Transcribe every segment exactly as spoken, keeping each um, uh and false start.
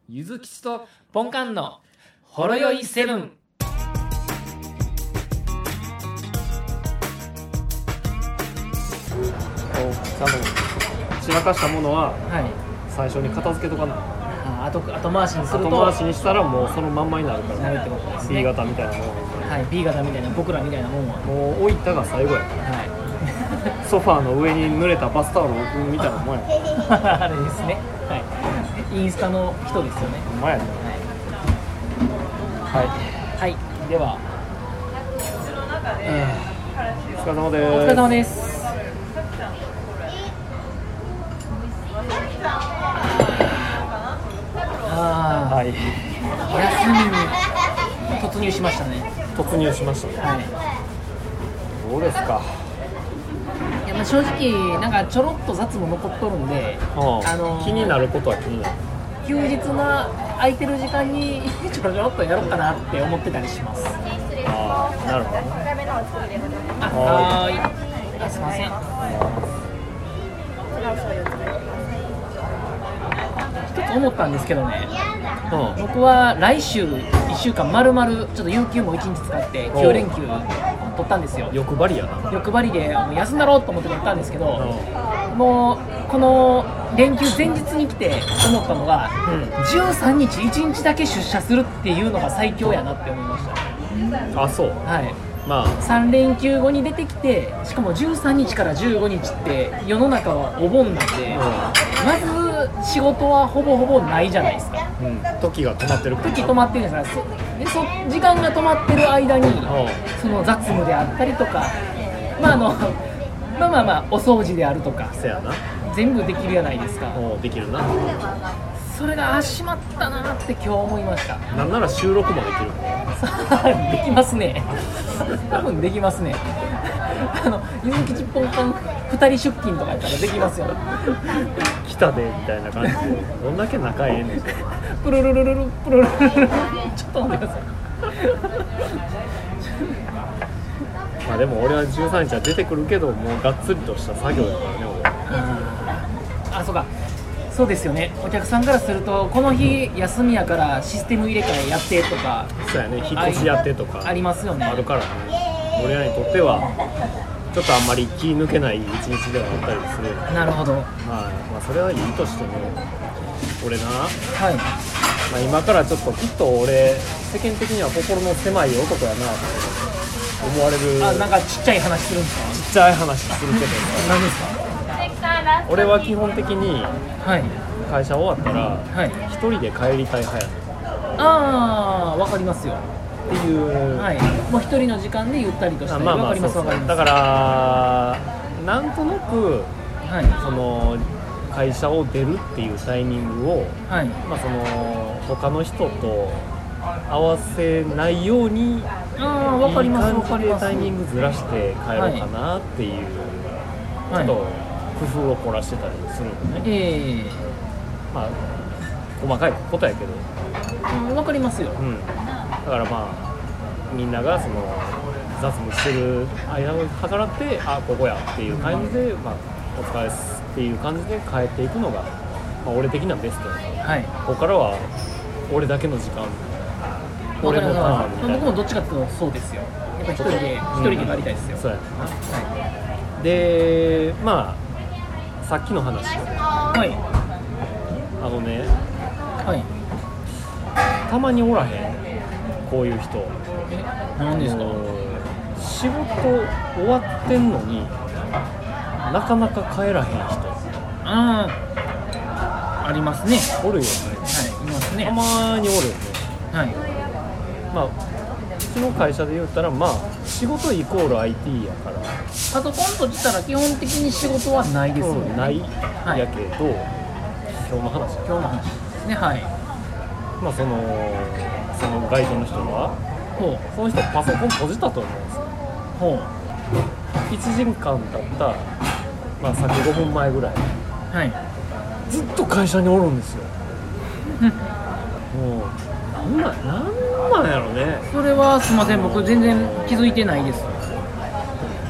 ゆずきちとポンカンのほろよいセブン。 ちゃんと散らかしたものははい最初に片付けとかな、 あ後後回しにすると後回しにしたらもうそのまんまになるからなるってことですね。 B 型みたいなもんはい B 型みたいな僕らみたいなもんはもう置いたが最後やはソファーの上に濡れたバスタオルを置くみたいなもんやいあれですね。はいインスタの人ですよね。 ほんまやねはい、 はいはい、では、えお疲れ様でー、 すお疲れ様です。あー、 はい休みに突入しましたね。 突入しましたね。 はいどうですか。 いやまあ正直なんかちょろっと雑も残っとるんで、 ああのー気になることは気になる。 休日の空いてる時間にちょろちょろっとやろうかなって思ってたりします。 ああ、なるほど。 あ、 ははーい。あ、すいません。一つ思ったんですけどね、 うん僕は来週いっしゅうかんまるまるちょっと有給もいちにち使ってきゅう連休取ったんですよ。 欲張りやな。 欲張りでもう休んだろうと思って取ったんですけど、 うもうこの連休前日に来て思ったのが、 うんじゅうさんにちいちにちだけ出社するっていうのが最強やなって思いました。 ん、あ、そう。 はい、 まあさん連休後に出てきて、しかもじゅうさんにちからじゅうごにちって世の中はお盆なんで、まず仕事はほぼほぼないじゃないですか。 うん、うん、時が止まってるから時止まってるんですから、そでそ時間が止まってる間にうその雑務であったりとか、まああのまあまあまあお掃除であるとかせやな。 全部できるじゃないですか。 おうできるな。 それがあしまったなって今日思いました。 なんなら収録もできる。 できますね。多分できますね。あのゆずきちぽんかんふたり出勤とかやったらできますよ。 来たでみたいな感じでどんだけ仲ええねん。 プルルルルルプルルルルルちょっと待ってください。 まあでも俺はじゅうさんにちは出てくるけど、もうがっつりとした作業だからね俺は。 あ、そうか。そうですよね。お客さんからするとこの日休みやからシステム入れ替えやってとかそうやね、引っ越しやってとかありますよね。 あるからね。俺らにとってはちょっとあんまり気抜けない一日ではあったりする。 なるほど。 はい、まあそれはいいとしても、俺な、 はい。 まあ、今からちょっときっと俺世間的には心の狭い男やなって思われる。 あ、なんかちっちゃい話するんですか。 ちっちゃい話するけど何ですか。 俺は基本的にはい会社終わったらはい。 一人で帰りたい派やねんああ、わかりますよ。 っていう、 はい。もう一人の時間でゆったりとしたい。 まあまあわかりますそうそうわかります。 だからなんとなくはいその会社を出るっていうタイミングを、 はい。 まあ、その他の人と合わせないようにああ、わかりますわいい感じでかります。 タイミングずらして帰ろうかなっていう、 はいちょっと工夫を凝らしてたりするのね、 ええまあ細かいことやけど、 ー、わかりますよ。 うん、だからまあみんながその雑務してる間を計らってあここやっていう感じで、まあ、お疲れっすっていう感じで帰っていくのが、まあ、俺的なベストやから、 はい。 ここからは俺だけの時間、 わか俺のタりますーンみたいな。 僕もどっちかっていうとそうですよ。やっぱ一人で一人で帰りたいですよ。 そうやねんな。 はでまあさっきの話、 い。はい。 あのねはい。 たまにおらへんこういう人。 え、何ですか。 あの仕事終わってんのになかなか帰らへん人ああ、ありますね。 おるよね。 はい、いますね。 たまにおるよね。 はい。 まあうちの会社で言ったらまあ仕事イコール アイティー やから、 パソコンとしたら基本的に仕事はないですよね。 うんないはいやけど、今日の話や今日の話ですね。はい。 まあそのそのガイドの人はほうその人パソコン閉じたと思うんですよ。 ほう。 いちじかん経った、まあ、さっきごふんまえぐらいはい。 ずっと会社におるんですよ。もうなんなんなんなんやろね。 それはすみません、僕全然気づいてないです。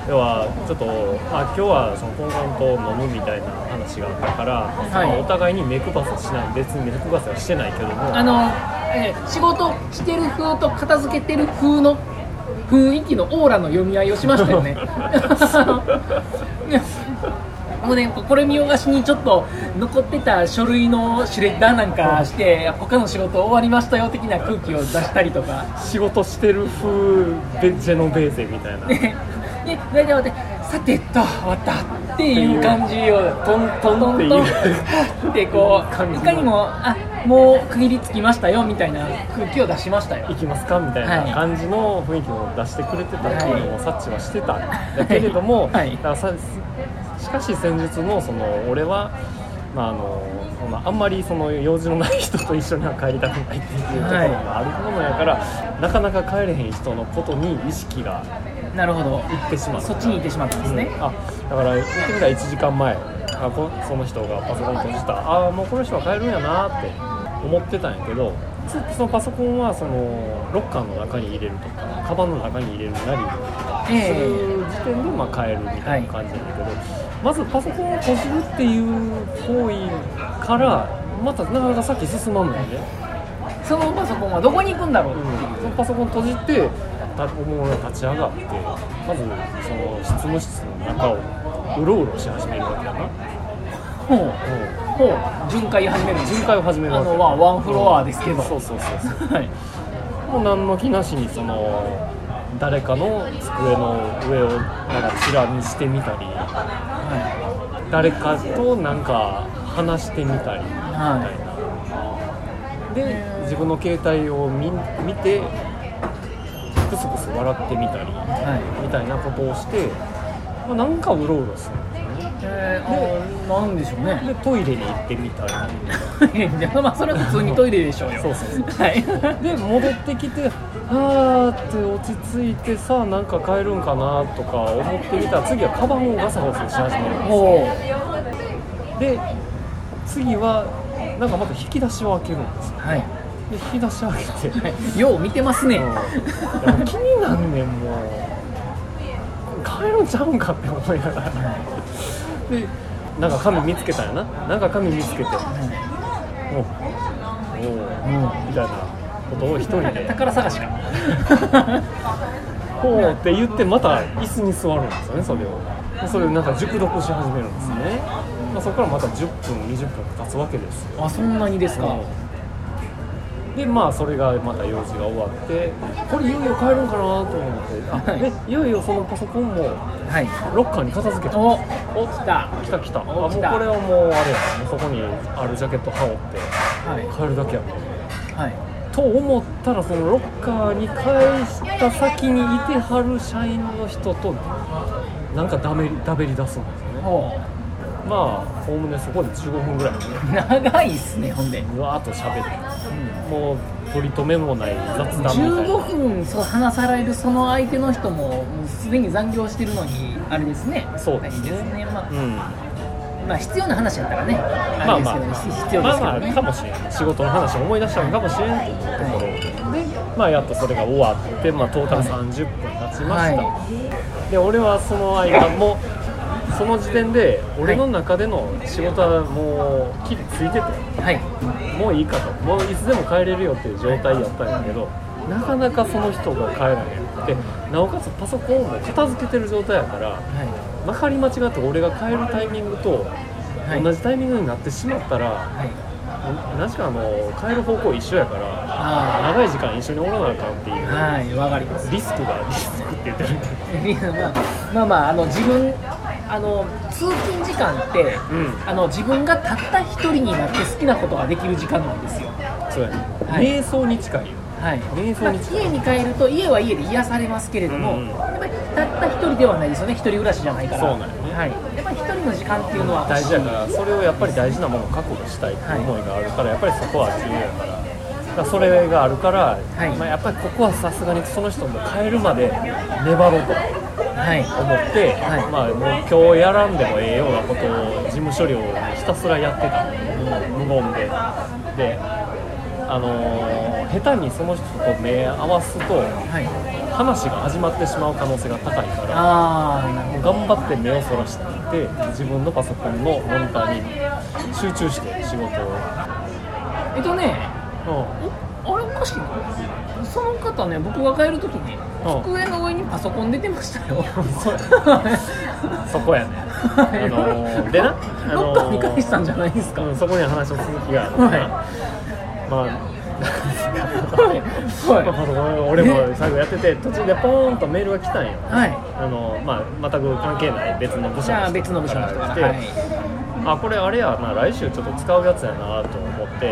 要はちょっと、まあ、今日はそのコンコンと飲むみたいな話があったから、 はいまあ、お互いに目配せしない、別に目配せはしてないけども、 あの、えー仕事してる風と片付けてる風の雰囲気のオーラの読み合いをしましたよね。ねもうね、これ見よがしにちょっと残ってた書類のシュレッダーなんかして他の仕事終わりましたよ的な空気を出したりとか仕事してる風ベジェノベーゼみたいな、 ね、で大体待ってさてっと終わったっていう感じをトントンっていうトントンってこういかにもあもう区切りつきましたよみたいな空気を出しましたよ。 行きますかみたいな感じの雰囲気を出してくれてたっていうのを察知はしてたんだけれども、 はいだからさしかし先日のその俺は、まあ、あのそのあんまりその用事のない人と一緒には帰りたくないっていうところがあるものやから、はい、なかなか帰れへん人のことに意識がなるほど行ってしまうそっちに行ってしまったんですね、 うん、あだから言ってみたらいちじかんまえあこその人がパソコン閉じたあもうこの人は帰るんやなって思ってたんやけどそのパソコンはそのロッカーの中に入れるとかカバンの中に入れるなりする時点でまあ帰るみたいな感じなんだけど、はい、まずパソコンを閉じるっていう行為からまたなかなか先進まんのよね。 そのパソコンはどこに行くんだろうっていう、 うん、そのパソコン閉じてもう立ち上がってまずその執務室の中をうろうろし始めるわけだな。 ほうほう巡回始める巡回を始めるわけ。 あの、まあ、ワンフロアですけど、 そうそうそうそう、 はい、 もう何の気なしにその誰かの机の上をなんかちら見してみたり、はい、誰かとなんか話してみたりみたいな、はい、で自分の携帯を 見, 見てクスクス笑ってみたり、はい、みたいなことをして、まあ、なんかうろうろするんですよね。 えー、でなんでしょうね。 でトイレに行ってみたりまあそれは普通にトイレでしょうよ。 そうそうそう、 はい、 で戻ってきてはーって落ち着いてさあなんか帰るんかなとか思ってみたら次はカバンをガサガサし始めるんですよ。で次はなんかまた引き出しを開けるんですよ、はい、で引き出し開けて、はい、 よう見てますね、うん、 気になんねんもう帰るんちゃうんかって思いながらでなんか紙見つけたんやななんか紙見つけて、うん、おお、うん、みたいなことを一人で宝探しかこうって言ってまた椅子に座るんですよね。それをそれをなんか熟読し始めるんですね、まあ、そこからまたじゅっぷんにじゅっぷん経つわけですよ。 あそんなにですか、うんでまあそれがまた用事が終わってこれいよいよ帰るんかなと思ってあ、はい、でいよいよそのパソコンもロッカーに片付けて、 はい、おお来た来た来たあもうこれはもうあれやもうそこにあるジャケット羽織って、はい、帰るだけやもん、はい、と思ったらそのロッカーに返した先にいてはる社員の人となんかだべりだべり出すんですよね。まあおおむねそこでじゅうごふんぐらい、 ね、長いっすね。ほんでうわーっと喋って、うん、もう取り留めもない雑談みたいな。 じゅうごふんそう話されるその相手の人ももうすでに残業してるのにあれですね。 そうですね。 いいですね、まあうんまあ、必要な話やったらね、 まあまあ、 あれですけど、必要ですけどね。 まあまあかもしれない。仕事の話を思い出したのかもしれないというところで、はい、まあやっとそれが終わって、まあトータルさんじゅっぷん経ちました。はい、で俺はその間もその時点で俺の中での仕事はもうきりついてて、はい、もういいかと、もういつでも帰れるよっていう状態やったんだけど、なかなかその人が帰らへんで、なおかつパソコンも片付けてる状態やから、はい、まかり間違って俺が帰るタイミングと同じタイミングになってしまったら、はい、なぜかあの帰る方向一緒やから長い時間一緒におらなあかんっていう、 はい、わかります。 リスクがリスクって言ってるんでまあまああの自分あの通勤時間って、うん、あの自分がたった一人になって好きなことができる時間なんですよ。 そうやね、はい、瞑想に近いよ、はい、瞑想に近い、 まあ、家に帰ると家は家で癒されますけれども、うん、やっぱりたった一人ではないですよね。一人暮らしじゃないから。そうなんよね、はい、やっぱり一人の時間っていうのは大事だから、それをやっぱり大事なものを確保したいっていう思いがあるから、やっぱりそこは重要やから、だからそれがあるから、はい、まあ、やっぱりここはさすがにその人も帰るまで粘ろうと思って、はいはい、まあ、もう今日やらんでもええようなことを事務処理をひたすらやってた、うん、無言でであのー、下手にその人と目合わすと、はい、話が始まってしまう可能性が高いから、 あもう頑張って目をそらしていて自分のパソコンのモニターに集中して仕事をえっとね、 うん、 あれおかしいな、その方ね、僕が帰るときに机の上にパソコン出てましたよそこやねあのー、でな、あのー、 ロッカーに返したんじゃないですか、 うん、そこには話の続きがあるから、はい、まあはいまあ、俺も最後やってて途中でポーンとメールが来たんよ、はい、あのまあ、全く関係ない別の部署の人から来て、はい、あこれあれやな、来週ちょっと使うやつやなと思って、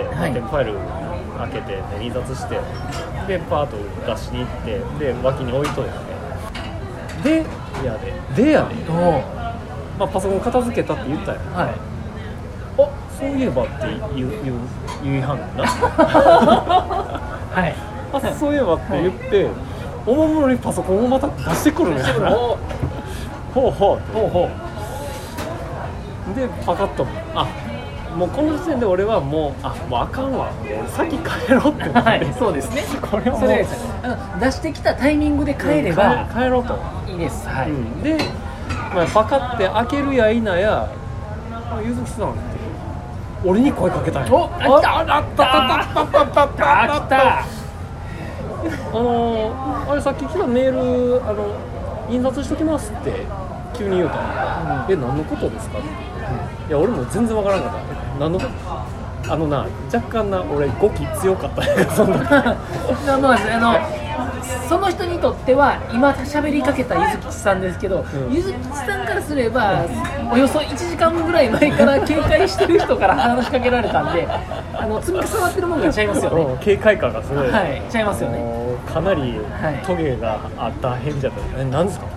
はい、テンプファイル開けて、ね、印刷してでパーッと出しに行ってで脇に置いといてでやででやで、まあ、パソコン片付けたって言ったよ、はい、あそういえばって言う言う言いはんねんなはい、あそういえばって言って、はい、おもむろにパソコンをまた出してくるのよほうほうほうほうでパカッとあもうこの時点で俺はもうあもうあかんわ先帰ろうって思って、はい、そうですねこれはもうそれあの出してきたタイミングで帰れば、うん、帰, 帰ろうといいです、はい、うん、で、まあ、パカって開けるや否やゆずきさんって俺に声かけたんや。お、あったあったあったあったあったあったあったあのー、あれさっき来たメールあの印刷しときますって急に言うたら、うん、え何のことですかって、うん、いや俺も全然わからんかった何のあのな若干な俺語気強かったよそんなあのその人にとっては今喋りかけたゆずきちさんですけど、うん、ゆずきちさんからすればおよそいちじかんぐらい前から警戒してる人から話しかけられたんであの積み重なってるものがちゃいますよね、うん、警戒感がすごい、はい、ちゃいますよねかなりトゲがあった返事だった、はい、え何ですか、はい、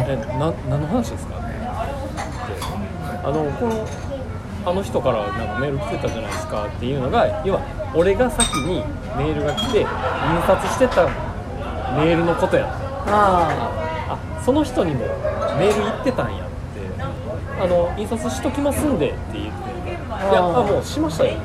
えな何の話ですかってあのこのあの人からなんかメール来てたじゃないですかっていうのが要は俺が先にメールが来て印刷してたメールのことやああその人にもメール言ってたんやってあの印刷しときますんでって言っていやあもうしましたよ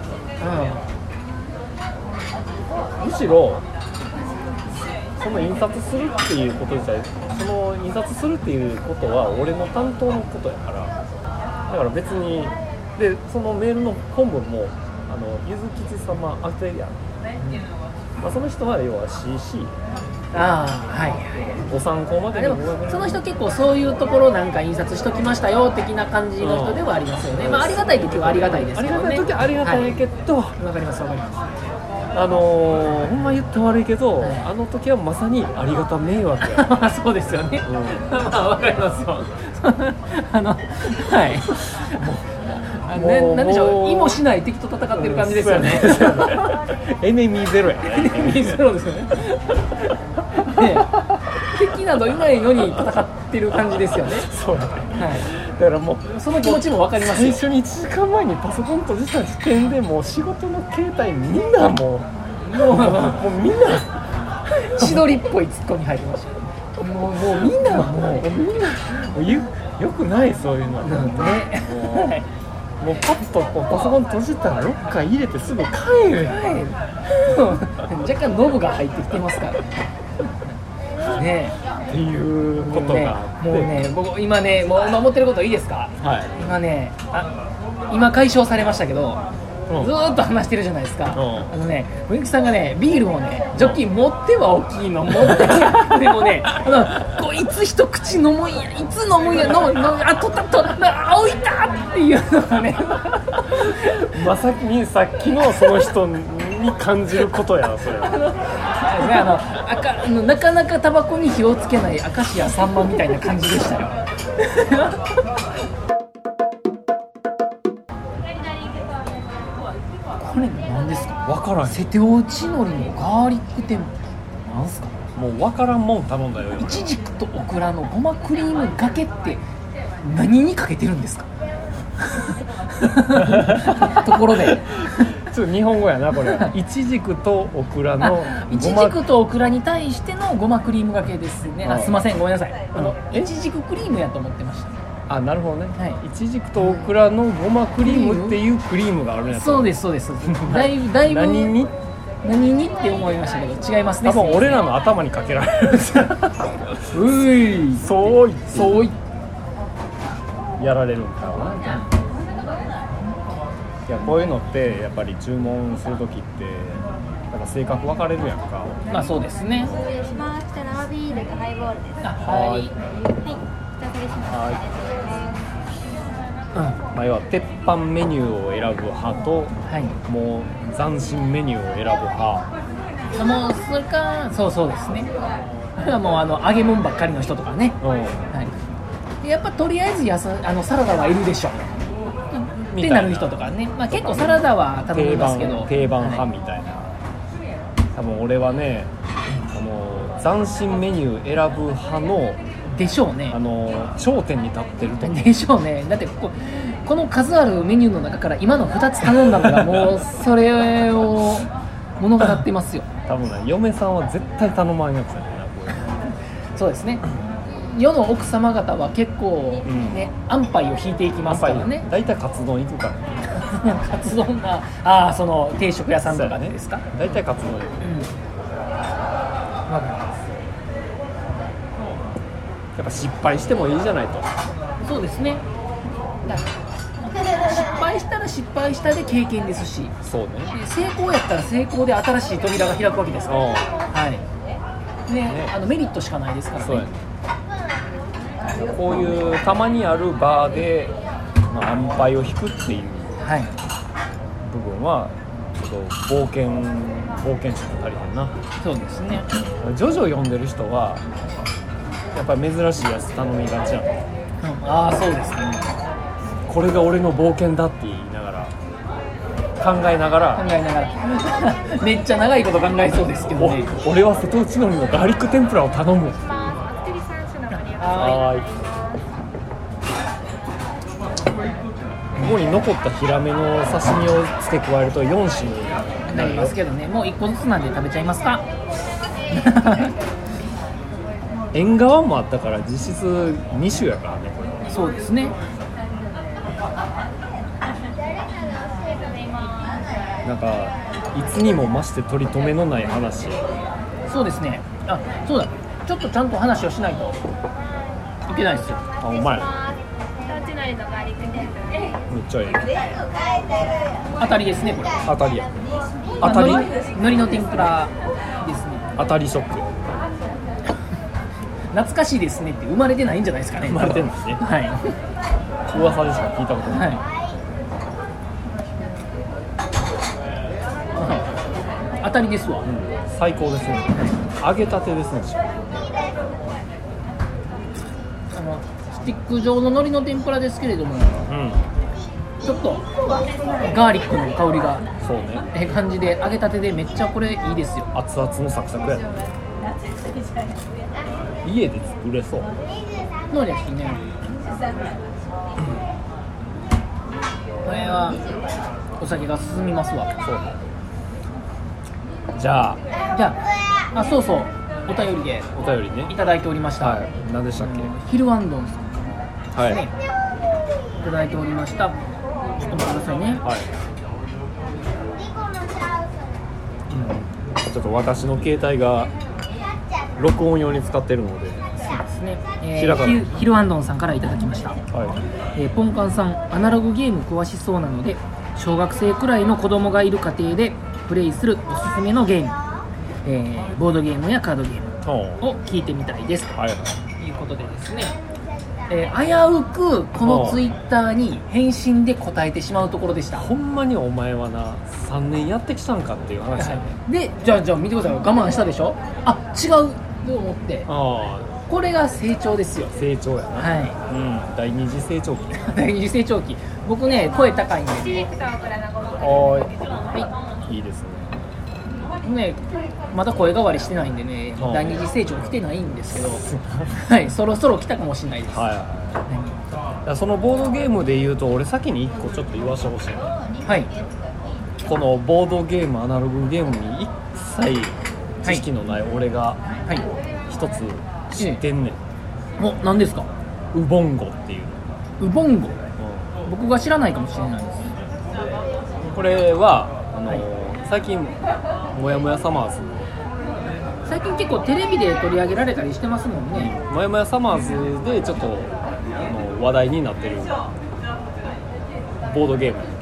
むしろその印刷するっていうこと自体その印刷するっていうことは俺の担当のことやからだから別にでそのメールの本文もあのゆずきち様あてや、まあ、その人は要は シーシー あはいはいご参考までにでもその人結構そういうところなんか印刷しときましたよ的な感じの人ではありますよね、うんまあ、ありがたい時はありがたいですけどねありがたい時はありがたいけどわ、はい、かりますわかりますあのー、ほんま言って悪いけど、はい、あの時はまさにありがた迷惑やそうですよね、うん、まあわかりますわあのはいね、なんでしょう意もしない敵と戦ってる感じですよね、うん、エネミーゼロやねエネミーゼロですよねね敵などいないのに戦ってる感じですよねそうだね、はい、だからもうその気持ちも分かりますよ最初にいちじかんまえにパソコン閉じた時点でもう仕事の携帯みんなもうもうもうみんな千鳥っぽいツッコミ入りましたもうもうみんなもうみんなもうよくないそういうのなんてねもうパッとこうパソコン閉じたらロッカー入れてすぐ帰るやん若干ノブが入ってきてますからねっていうことがあってもうね、もうね僕今ねもう今思ってることいいですか、はい、今ねあ今解消されましたけどずーっと話してるじゃないですか、うん、あのね、みゆきさんがね、ビールをね、ジョッキ持っては大きいの、持ってはでもね、あのこいつ一口飲むんや、いつ飲むんや、飲む、飲む、あ、とった、とった、あ、置いたっていうのがねまさにさっきのその人に感じることや、それは。あの赤あのなかなかタバコに火をつけない明石家さんまみたいな感じでしたよこれ何ですか？わからん。瀬戸内海苔のガーリック天ぷらなんすか？もうわからんもん頼んだよ。いちじくとオクラのごまクリームがけって何にかけてるんですか？ところでちょっと日本語やなこれ。いちじくとオクラのいちじくとオクラに対してのごまクリームがけですね。あ、すいません、ごめんなさい。あのいちじくクリームやと思ってました。あ、なるほどね、はい、いちじくとオクラのごまクリームっていうクリームがあるんやつ。そうですそうですだいぶだいぶ何に何にって思いましたけど違いますね。 多分俺らの頭にかけられるんですよういそういそういやられるんかな。いやこういうのってやっぱり注文するときってなんか性格分かれるやんか。 まあそうですね。 失礼します。生ビールとハイボールです。 あはい、 はい。お疲れ様です。 はいうんまあ、要は鉄板メニューを選ぶ派とはい、 もう斬新メニューを選ぶ派。 もうそれかそうそうですね。これはもうあの揚げ物ばっかりの人とかね、 うんはい、でやっぱとりあえずやさあのサラダはいるでしょってなる人とかね、まあ、結構サラダは頼み定ますけど番定番派はいみたいな、多分俺はねあの斬新メニュー選ぶ派のでしょうねあの頂点に立ってると思う。 でしょうね。だってここの数あるメニューの中から今のふたつ頼んだのがもうそれを物語ってますよ。 多分ね嫁さんは絶対頼まんやつやねんなこういうの。 そうですね。世の奥様方は結構ね、 うん安牌を引いていきますからね。 大体カツ丼行くからね。 カツ丼がああその定食屋さんとかでですか。 大体カツ丼行く。 うん。わかります。 やっぱ失敗してもいいじゃないと。 そうですね。だから失敗したら失敗したで経験ですし、 そうね。 で成功やったら成功で新しい扉が開くわけですから。 うんはい。ね、 ねあのメリットしかないですからそうやね。 ね。こういうたまにあるバーで、まあ、安牌を引くっていうはい。 部分はちょっと冒険冒険心が足りへんな。 そうですね。 ジョジョ読んでる人はやっぱり珍しいやつ頼みがちやん。 うん、ああそうですね。 これが俺の冒険だって言いながら考えながら考えながらめっちゃ長いこと考えそうですけどね。 お俺は瀬戸内海のガーリック天ぷらを頼む。 お作り三種のご利用ははーい。ここに残ったヒラメの刺身を付け加えるとよん種にい。なりますけどね。もういっこずつなんで食べちゃいますか。 縁側もあったから実質に種やからねこれ。 そうですね。 なんかいつにも増して取り留めのない話。 そうですね。あ、そうだ。ちょっとちゃんと話をしないといけないですよ。 あお前どっちのりのガーリック天ぷら。 めっちゃいい。 当たりですねこれ。 当たりや。当たり海苔海苔の天ぷらですね。 当たりショック。 懐かしいですねって生まれてないんじゃないですかね。 生まれてないですねはい。 噂でしか聞いたことない。 はい。当たりですわ。 うん、最高ですね。揚げたてですね。 あのスティック状の海苔の天ぷらですけれども、 うん、 ちょっとガーリックの香りがそうね。 ええ感じで揚げたてでめっちゃこれいいですよ。 熱々のサクサクやね。家で作れそう。 そうですね。これはお酒が進みますわ。 そう。じゃあじゃあ、あそうそうお便りでお便りね。 いただいておりました。 はい。何でしたっけ？ ヒルワンドンさんはい。 ね、いただいておりました。ちょっと待ってくださいね。 はい。うん、ちょっと私の携帯が録音用に使ってるので、 そうですね。えー、 平川ヒルヒルワンドンさんからいただきました。 はえーポンカンさん、アナログゲーム詳しそうなので小学生くらいの子供がいる家庭でプレイするおすすめのゲーム、えーボードゲームやカードゲームい。おうを聞いてみたいですとはい。 いうことでですね、えー危うくこのツイッターに返信で答えてしまうところでした。 ほんまにお前はなさんねんやってきたんかっていう話だね。 でじゃあじゃあ見てください。我慢したでしょ。あ違うと思ってあこれが成長ですよ。 あ成長やな。 はうん第二次成長期。 い第二次成長期。僕ね声高いんでシークとオクラのごまかはいいいですね。 ね、まだ声変わりしてないんでね、 うん第二次成長来てないんですけど、はい、そろそろ来たかもしれないです。 はいはい。だからそのボードゲームで言うと俺先にいっこちょっと言わせてほしいな。 はい、 このボードゲームアナログゲームに一切知識のない俺がはい、 一つ知ってんねん、 お、何ですか。 ウボンゴっていう、 ウボンゴ、 う僕が知らないかもしれないです。 ん、これはあのーはい最近もやもやサマーズ最近結構テレビで取り上げられたりしてますもんね。 もやもやサマーズでちょっとあの話題になってるボードゲームなんだ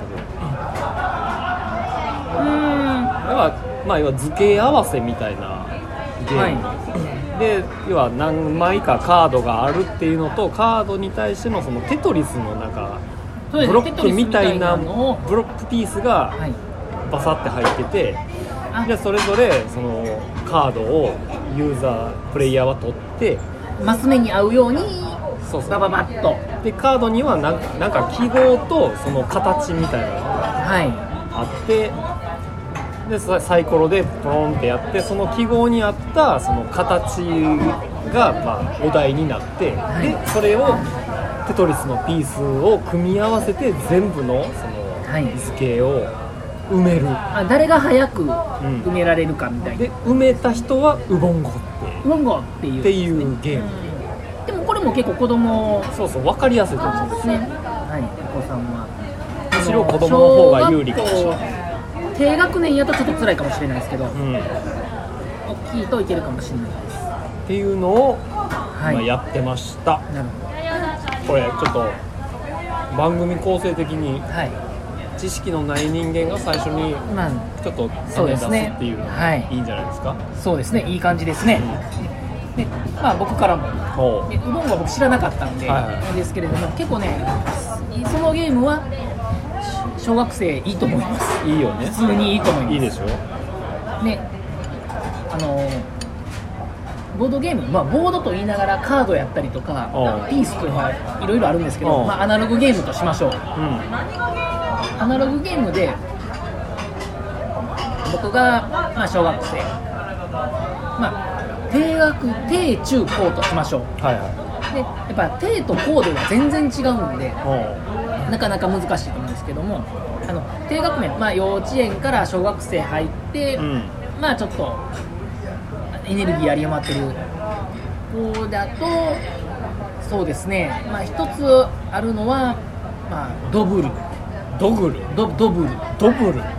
けど、 うーん要はまあ要は図形合わせみたいなゲーム、 はで要は何枚かカードがあるっていうのとカードに対してのそのテトリスのなんかそうですブロックみたいなテトリスみたいなのをブロックピースがはいバサって入ってて、 あでそれぞれそのカードをユーザープレイヤーは取ってマス目に合うようにそうそうバババッとでカードにはなんなんか記号とその形みたいなのがはいあってでササイコロでポロンってやってその記号に合ったその形がまあお題になって、 はいでそれをテトリスのピースを組み合わせて全部のそはいの図形を埋める、 あ誰が早く埋められるかみたいな、 で埋めた人はウボンゴってウォンゴっていうっていうゲーム、 でもこれも結構子供そうそう分かりやすいと思うんですね、はい、お子さんはむしろ子供の方が有利かもしれない、 小学校低学年やとちょっと辛いかもしれないですけど、 うん、っ大きいといけるかもしれないです。 ていうのを、 はい、 まあ、やってました。 なるほこれちょっと番組構成的にど。はい。 知識のない人間が最初にまあちょっとそうですね種出すっていうのはいがいいんじゃないですか。 そうですね、いい感じですね。で、まあ僕からもほうでウボンは僕知らなかったんで、 はいはいですけれども結構ねそのゲームは小学生いいと思います。 いいよね。 普通にいいと思います。 いいでしょ。 ね、あのボードゲーム、まあ、ボードと言いながらカードやったりとかうんピースというのはいろいろあるんですけど、 うんまあ、アナログゲームとしましょう。 うん。 アナログゲームで僕が、まあ、小学生、まあ、低学低中高としましょう。 はいはでやっぱ低と高では全然違うんでい。ほなかなか難しいと思うんですけども、あの低学年、まあ、幼稚園から小学生入って、 う。うん。 まあちょっとエネルギーあり余ってる方だとそうですね、まあ一つあるのは、まあ、ドブルドグル。 ドドブルドブル。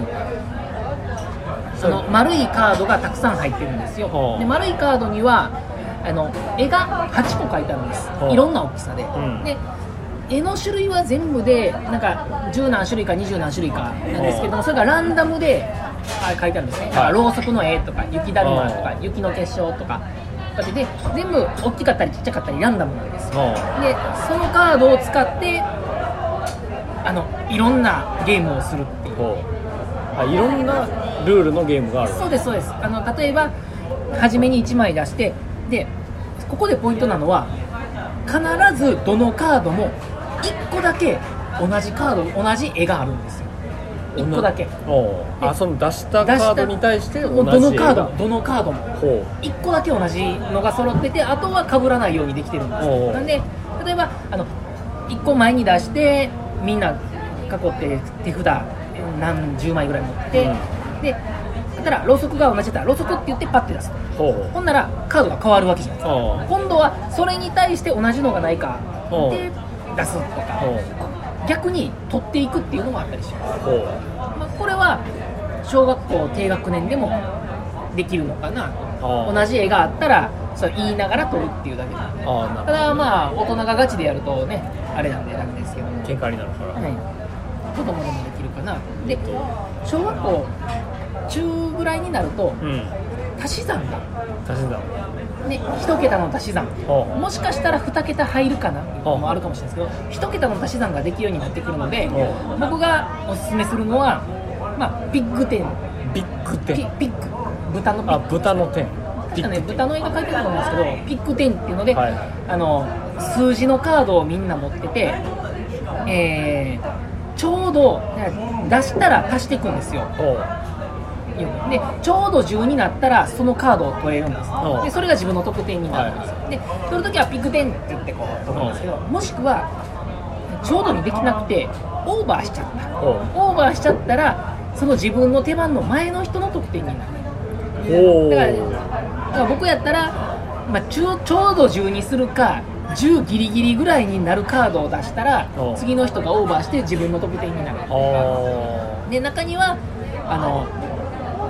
はいその丸いカードがたくさん入ってるんですよはあで丸いカードにはあの絵がはちこ描いてあるんですはあいろんな大きさで、 んで絵の種類は全部でなんかじゅう何種類かにじゅう何種類かなんですけどもそれがランダムであ書いてあるんですね、だからろうそくの絵とか雪だるまとか雪の結晶とかこうやってで全部大きかったりちっちゃかったりランダムなんですよほでそのカードを使ってあのいろんなゲームをするっていうう。ほう。あ、いろんなルールのゲームがある。 そうですそうですあの例えば初めにいちまい出してでここでポイントなのは必ずどのカードもいっこだけ同じカード同じ絵があるんですよいっこだけほう。あ、その出したカードに対して同じどのカード絵がどのカードもほう。 いっこだけ同じのが揃っててあとは被らないようにできてるんですおうおうなんで例えばあのいっこまえに出してみんな囲って手札何十枚ぐらい持って、 うんでだったらろうそくが同じだったらろうそくって言ってパッて出すほう。 ほんならカードが変わるわけじゃないですかほう。 今度はそれに対して同じのがないかおうで出すとかほう。 逆に取っていくっていうのもあったりします、 ほう。 まあ、これは小学校低学年でもできるのかなああ同じ絵があったらそう言いながら取るっていうだけなんでああ、なただまあ大人がガチでやるとねあれなんでダメですけども、 喧嘩になるから。 はい、子供でもできるかなで小学校中ぐらいになるとうん。 足し算が足し算。 ね一桁の足し算ほう。 もしかしたらに桁入るかなっていうのもあるかもしれないですけど一桁の足し算ができるようになってくるのでほう僕がおすすめするのはまあビッグテンビッグピテン。 ピッグ豚のピあ、 ッグ豚の天。 確かね豚の絵が描いてると思うんですけどピッグテンっていうので、 はいあの数字のカードをみんな持ってて、えーちょうど出したら足していくんですよほう。 でちょうどじゅうになったらそのカードを取れるんですうんでそれが自分の得点になるんですよ、で取るときはピックテンって言ってこう取るんですけどもしくはちょうどにできなくてオーバーしちゃったほう。 オーバーしちゃったらその自分の手番の前の人の得点になるほう。 だからだから僕やったら、まあ、ちょちょうどじゅうにするかじゅうギリギリぐらいになるカードを出したらうん次の人がオーバーして自分の得点になるあで中にはあの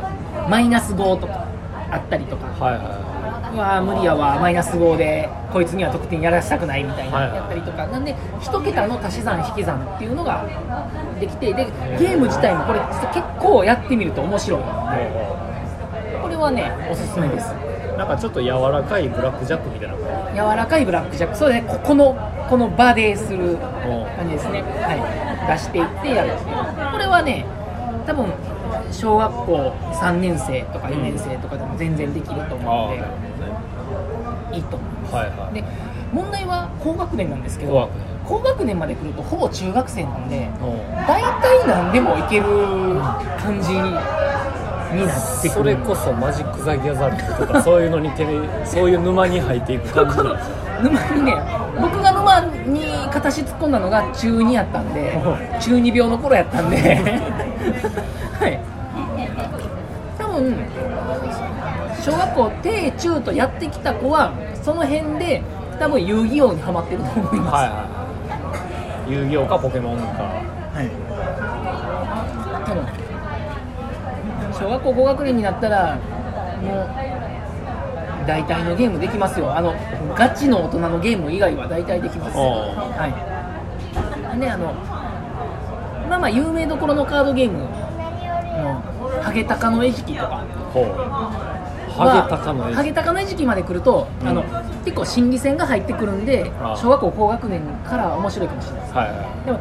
マイナスごとかあったりとか、 はいはうわー無理やわマイナスごでこいつには得点やらせたくないみたいなはいはいやったりとか、なんで一桁の足し算引き算っていうのができて、でゲーム自体もこれ結構やってみると面白い、 い。 これはねおすすめです。 なんかちょっと柔らかいブラックジャックみたいな感柔らかいブラックジャック、そうですね、ここのこの場でする感じですね、はい、出していってやるっていう。これはね多分小学校さんねん生とかよねん生とかでも全然できると思うので、いいと思います。 はいはい。 で問題は高学年なんですけど、 高学年高学年まで来るとほぼ中学生なんでうん大体何でもいける感じになってくる。 それこそマジック・ザ・ギャザリングとかそういうのに手にそういう沼に入っていく感じなんですよ。 沼にね、僕が沼に片足突っ込んだのが中にやったんで中二病の頃やったんではい多分小学校低中とやってきた子はその辺で多分遊戯王にハマってると思います。 はいはい。遊戯王かポケモンか。 はい多分小学校高学年になったらもう大体のゲームできますよ。あのガチの大人のゲーム以外は大体できます。はいであのまあまあ有名どころのカードゲームのハゲタカの餌食とかほう。ハゲタカの餌食。 ハゲタカの餌食まで来ると、うん、あの結構心理戦が入ってくるんで小学校高学年から面白いかもしれないです、はいはい、でも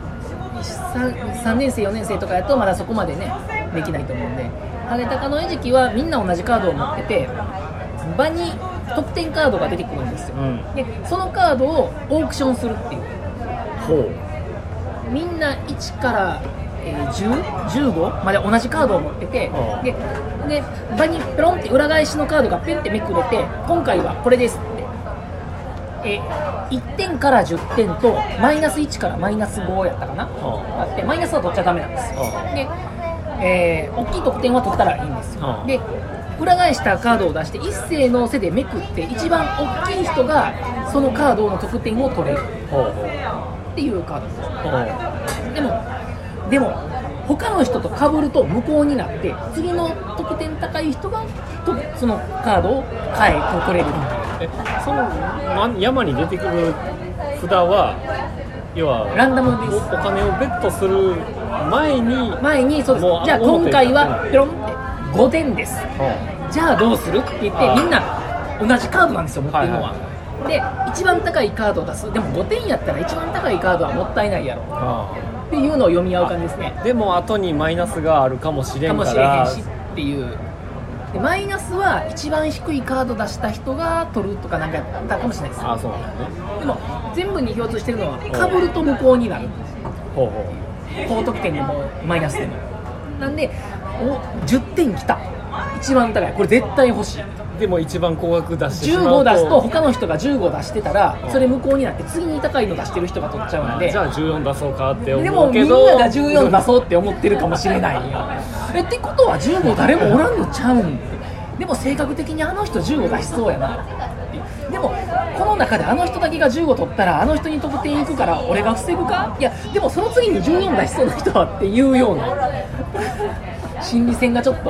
3, さんねん生よねん生とかやとまだそこまでねできないと思うんで、ハゲタカの餌食はみんな同じカードを持ってて場に得点カードが出てくるんですよ、うん、でそのカードをオークションするっていう。 ほう。 みんないちから、えー、じゅう、じゅうごまで同じカードを持ってて、でで場にペロンって裏返しのカードがペンってめくれて今回はこれですって、えー、いってんからじゅってんとマイナスいちからマイナスごやったかな、あってマイナスは取っちゃダメなんですよ。で、えー、大きい得点は取ったらいいんですよ。で裏返したカードを出して一斉の背でめくって一番大きい人がそのカードの得点を取れるっていうカードです。でもでも他の人と被ると無効になって次の得点高い人がそのカードを変え取れる。 えその山に出てくる札は要はランダムです。 お金をベットする前に前にそうです。じゃあ今回はペロンってごてんです、うん、じゃあどうするって言ってみんな同じカードなんですよ持ってるのは、はいはい、で一番高いカードを出す。でもごてんやったら一番高いカードはもったいないやろっていうのを読み合う感じですね。 でも後にマイナスがあるかもしれんからかもしれへんしっていうでマイナスは一番低いカード出した人が取るとかなんかやったかもしれないです。 あそうなんね。 でも全部に共通してるのは被ると無効になる。 ほうほう。 高得点でもマイナスでもなんでおじゅってんきた一番高いこれ絶対欲しい。 でも一番高額出してしまうとじゅうご出すと他の人がじゅうご出してたらそれ無効になって次に高いの出してる人が取っちゃうんで、 じゃあじゅうよん出そうかって思でもうけどみんながじゅうよん出そうって思ってるかもしれないよえってことはじゅうご誰もおらんのちゃうんでも性格的にあの人じゅうご出しそうやなでもこの中であの人だけがじゅうご取ったらあの人に得点いくから俺が防ぐかいやでもその次にじゅうよん出しそうな人はっていうような心理戦がちょっと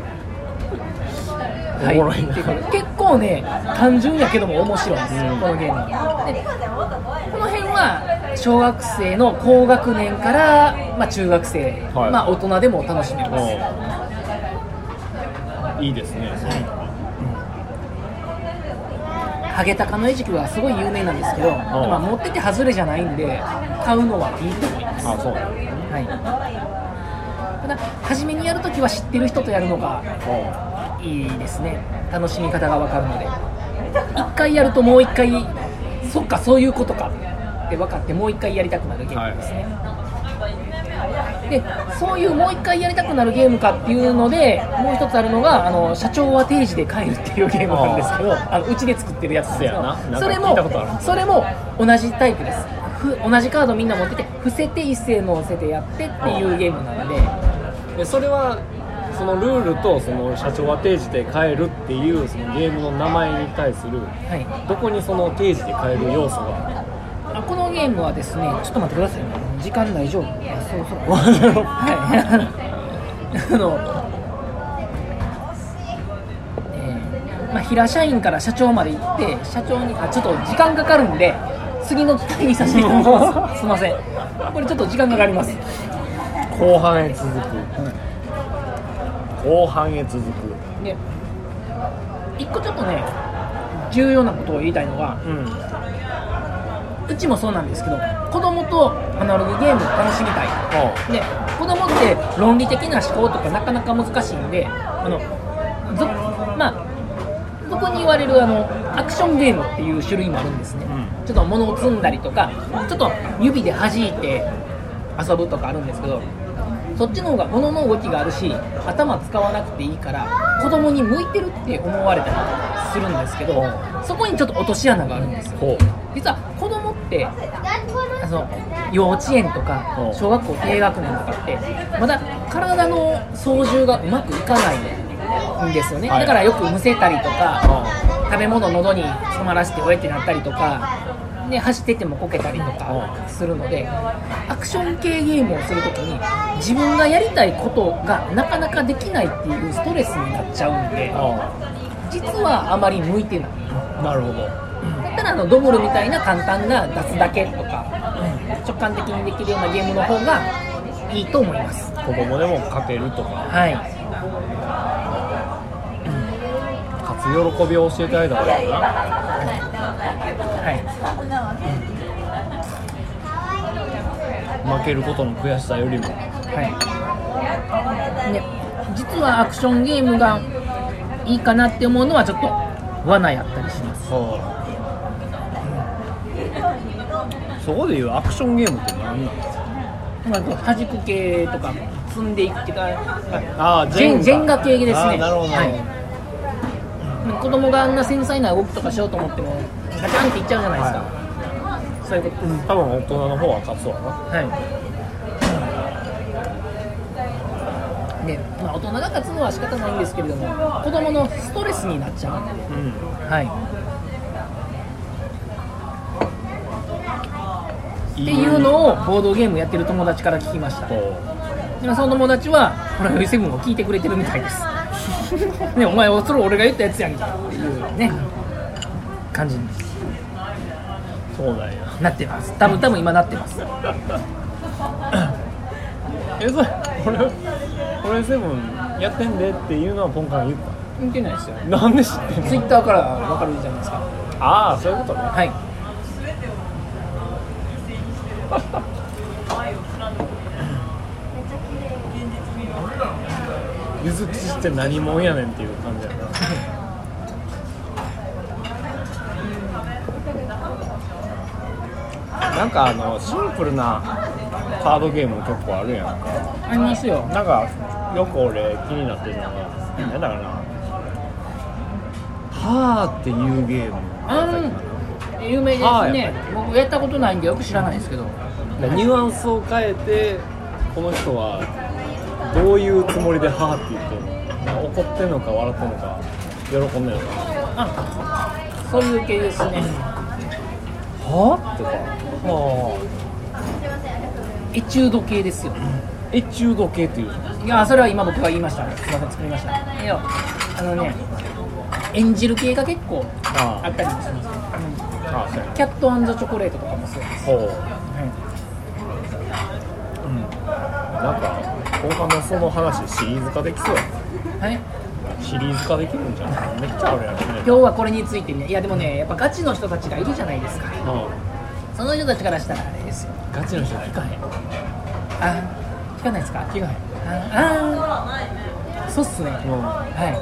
はい、結構ね単純やけども面白いんですよ、うん、このゲームでこの辺は小学生の高学年から、まあ、中学生、はいまあ、大人でも楽しめます。 いいですね、うん、 ハゲタカの餌食はすごい有名なんですけど、まあ、持ってて外れじゃないんで買うのはいいと思います。 あそう、 はい、ただ初めにやるときは知ってる人とやるのがいいですね。楽しみ方が分かるので一回やるともう一回そっかそういうことかって分かってもう一回やりたくなるゲームですね、はい、でそういうもう一回やりたくなるゲームかっていうのでもう一つあるのがあの社長は定時で帰るっていうゲームなんですけどあのうちで作ってるやつですけどそれもそれも同じタイプです。ふ同じカードみんな持ってて伏せて一斉のせてやってっていうゲームなのででそれはそのルールとその社長は定時で帰るっていうそのゲームの名前に対する、はい、どこにその定時で帰る要素があこのゲームはですねちょっと待ってくださいね時間大丈夫あそうそうはいあの平社員から社長まで行って社長にあちょっと時間かかるんで次の機会にさせていただきますすいませんこれちょっと時間かかります。 後半へ続く、うん、後半へ続くで一個ちょっとね重要なことを言いたいのが、うん、うちもそうなんですけど子供とアナログゲームを楽しみたいで子供って論理的な思考とかなかなか難しいんであのぞまあそこに言われるあのアクションゲームっていう種類もあるんですね、うん、ちょっと物を積んだりとかちょっと指で弾いて遊ぶとかあるんですけどそっちの方が物の動きがあるし頭使わなくていいから子供に向いてるって思われたりするんですけどそこにちょっと落とし穴があるんですよ。実は子供ってあの幼稚園とか小学校低学年とかってまだ体の操縦がうまくいかないんですよね。だからよくむせたりとか食べ物喉に詰まらせておえってなったりとかで走っててもこけたりとかするのでアクション系ゲームをするときに自分がやりたいことがなかなかできないっていうストレスになっちゃうんで実はあまり向いてない。 なるほど。 だったらあのドブルみたいな簡単な出すだけとか直感的にできるようなゲームの方がいいと思います。 子供でも勝てるとか、 はい、 勝つ喜びを教えてあげた方がいいな。 はい、 負けることの悔しさよりも、 はいね、実はアクションゲームがいいかなって思うのはちょっと罠やったりします。 そこでいうアクションゲームって何なんですか？ まあ、弾く系とか積んでいくっていうかあジェン、ジェンガ系ですね。 なるほど、はい 、子供があんな繊細な動きとかしようと思ってもガチャンっていっちゃうじゃないですか、はい、そういうこと、うん、 多分大人の方は勝つわな。 はいで、まあ、大人が勝つのは仕方ないんですけれども子供のストレスになっちゃう、うんはいっていうのをボードゲームやってる友達から聞きました。今その友達はホラヨイセブンを聞いてくれてるみたいですね、お前それ俺が言ったやつやんけっていうね感じにそうなんやなってます。多分多分今なってますえそれ俺ホラヨイセブンやってんでっていうのはポンカン言った？ 言ってないですよ。 なんで知ってんの？ ツイッターから分かるじゃないですか。 ああそういうことね。 はいゆずきして何もんやねんっていう感じやななんかあのシンプルなカードゲーム結構あるやんか。 ありますよ。 なんかよく俺気になってるのが何だかなはーっていうゲームあー有名ですね。僕やったことないんでよく知らないですけどニュアンスを変えてこの人はどういうつもりではーって言ってるの怒ってんのか笑ってんのか喜んでんのかあそういう系ですねはーってかはエチュード系ですよ。 エチュード系っていういやそれは今僕が言いました。すいません作りました。いやあのね演じる系が結構あったりもします、 ああそうキャット&ザ・チョコレートとかもそうです。 ほう、 はいなんか後半のその話シリーズ化できそうや、 はい、 シリーズ化できるんじゃない？めっちゃあるやろね。 今日はこれについてねいやでもねやっぱガチの人たちがいるじゃないですか、 うん、 その人たちからしたらあれですよ。 ガチの人聞かへん。 あ聞かないですか？ 聞かへん。 ああそうっすね、うん、はい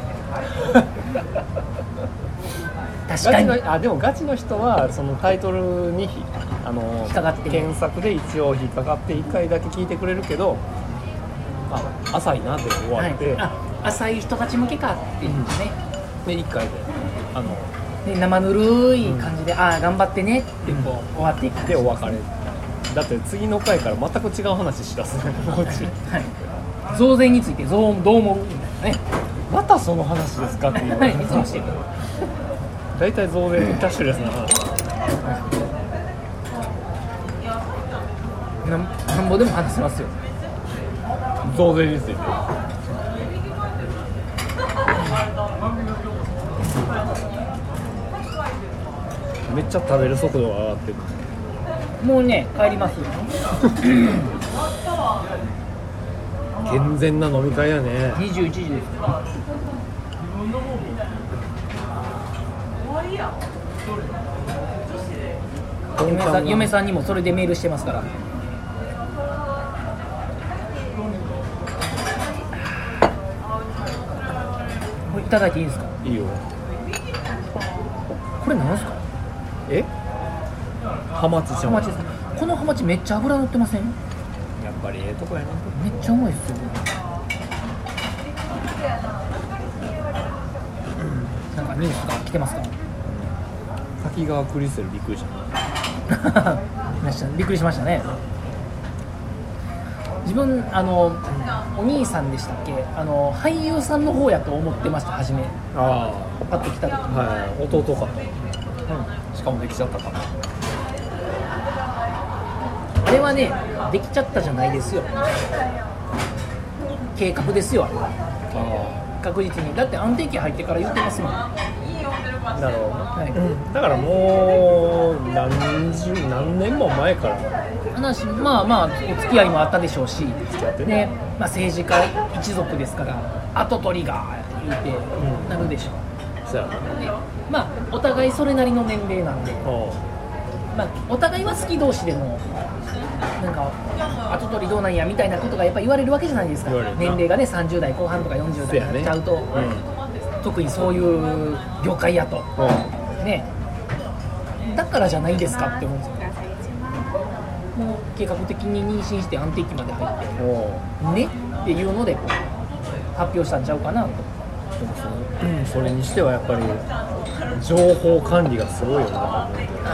確かに。 ガチのあでもガチの人はそのタイトルにあの引っかかって、ね、 検索で一応引っかかっていっかいだけ聞いてくれるけどあ浅いなって終わって、はい、 あ浅い人たち向けかっていうね、 うん、でいっかいであので生ぬるい感じで、うん、ああ頑張ってねってこう、うん、終わっていくでお別れだって次の回から全く違う話しだすねはい増税についてどう思うみたいなねまたその話ですかっていうはいいつもしてる大体増税キャッシュレスな話ななんぼでも話せますよ増税についてめっちゃ食べる速度が上がってる。 もうね帰りますよ健全な飲み会やね。 にじゅういちじです。嫁さん、嫁さんにもそれでメールしてますから。これいただいていいですか？ いいよ。 これ何ですか？ え？ハマチちゃん。 ハマチです。このハマチめっちゃ脂乗ってません？ やっぱりええとこやね。 めっちゃうまいですよ。なんかニュースが来てますか？ 滝川クリステルびっくりした。 びっくりしましたね。自分あのお兄さんでしたっけ、あの俳優さんの方やと思ってました初め。 ああ、 パッと来た時に、 はい、弟か、 うん、 しかもできちゃったか。 あれはねできちゃったじゃないですよ、計画ですよあれは。 あ確実に。だって安定期入ってから言ってますもん。 あ、なるほど、 はい、 うん、だからもう何十何年も前から話、まあまあお付き合いもあったでしょうし、 付き合ってね、まあ、政治家一族ですから跡取りが言うてんなるでしょう、 そうやな。 でまあお互いそれなりの年齢なんで、 おうまあ、お互いは好き同士でもなんか跡取りどうなんやみたいなことがやっぱ言われるわけじゃないですか。 言われるな年齢がねさんじゅう代後半とかよんじゅう代になっちゃうと、 そうやね、 特にそういう業界やとうん、おうね、だからじゃないですかって思うんですよ。もう計画的に妊娠して安定期まで入っておうねっていうのでこう発表したんちゃうかなと。 でもその、うん、それにしてはやっぱり情報管理がすごいよな。 あ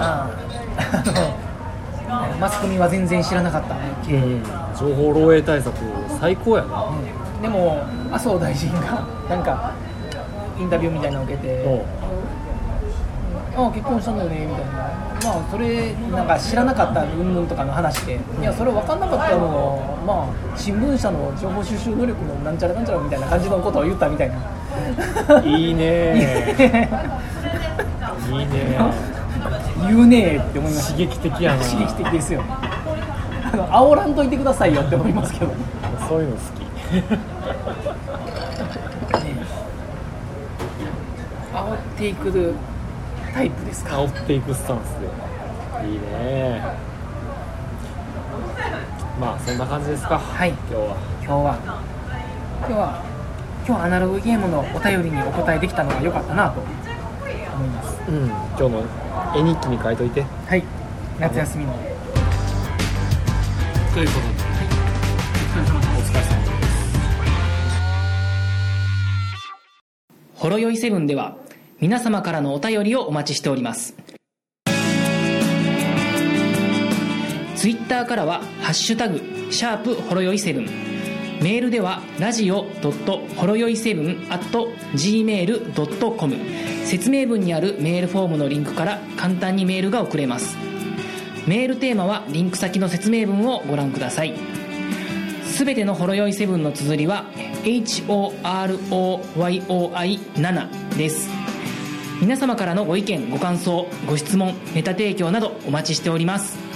あのマスコミは全然知らなかった系、 うん、情報漏洩対策最高やな。 でも麻生大臣がなんかインタビューみたいなのを受けて、 おうああ結婚したんだよねみたいな、まあそれなんか知らなかった云々とかの話で、いやそれ分かんなかったのはまあ新聞社の情報収集能力のなんちゃらなんちゃらみたいな感じのことを言ったみたいな。 いいねいいね言うねーって思いました。 刺激的やな。 刺激的ですよ。あの煽らんといてくださいよって思いますけど。 そういうの好き煽っていくタイプですか。 煽っていくスタンスでいいね。まあそんな感じですか。 はい、 今日は今日は今日は今日アナログゲームのお便りにお答えできたのが良かったなと思います。 うん、今日の絵日記に書いといて。 はい、夏休みのということで、はい、お疲れ様です。 ほろよいセブンでは皆様からのお便りをお待ちしております。ツイッターからはハッシュタグシャープほろよいセブン、メールではラジオドットほろよいセブンアットジーメールドットコム、説明文にあるメールフォームのリンクから簡単にメールが送れます。メールテーマはリンク先の説明文をご覧ください。すべてのほろよいセブンの綴りは エイチオーアールオーワイオーアイセブン です。皆様からのご意見ご感想ご質問ネタ提供などお待ちしております。